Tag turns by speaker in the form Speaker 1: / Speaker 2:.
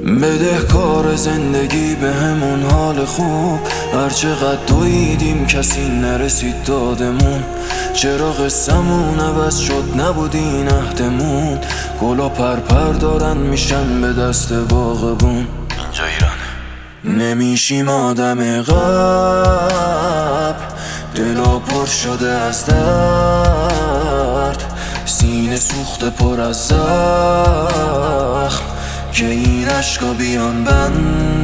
Speaker 1: بدهکار زندگی به همون حال خوب، هرچقدر دویدیم کسی نرسید دادمون. چرا قصمون عوض شد نبودین عهدمون، گلا پرپر دارن میشن به دست باغبون. اینجا ایرانه، نمیشیم آدم قبل، دلا پر شده از درد، سینه سوخته پر از زخم که این عشقا بیان بند